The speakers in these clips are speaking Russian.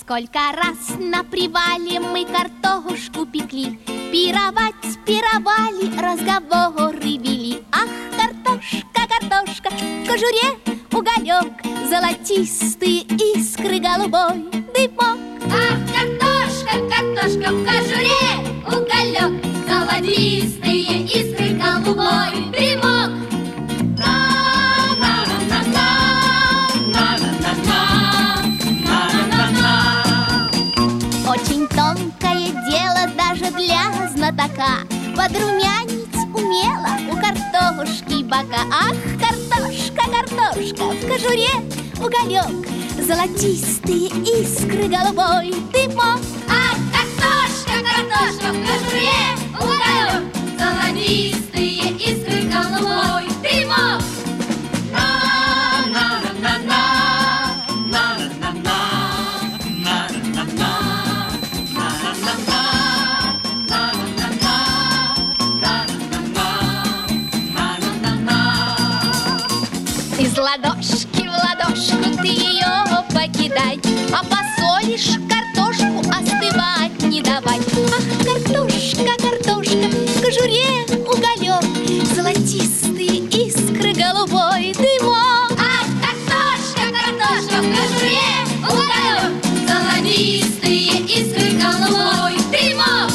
Сколько раз на привале мы картошку пекли, пировать пировали, разговоры вели. Ах, картошка, картошка, в кожуре уголек, золотистые искры, голубой дымок. Ах, картошка, картошка, в кожуре уголек, золотистые искры, голубой дымок. Очень тонкое дело даже для знатока подрумянить умела у картошки бока. Ах, картошка, картошка, в кожуре уголек, золотистые искры, голубой дымок. Ах, картошка, картошка, в кожуре уголек, золотистые искры, голубой дымок. Из ладошки в ладошку ты ее покидай, а посолишь картошку, остывать не давай. Ах, картошка, картошка, в кожуре уголек, золотистые искры, голубой дымок. Ах, картошка, картошка, в кожуре уголек, золотистые искры, голубой дымок.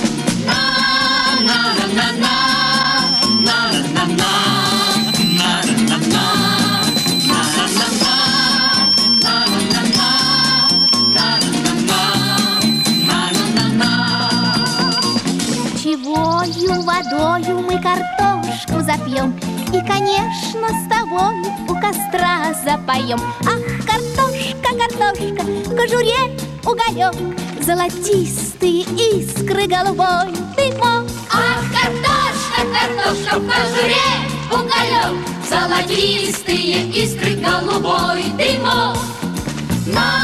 Чевою водою мы картошку запьем и, конечно, с тобой у костра запоем. Ах, картошка, картошка, в кожуре уголек, золотистые искры, голубой дымок. Ах, картошка, картошка, в кожуре уголек, золотистые искры, голубой дымок.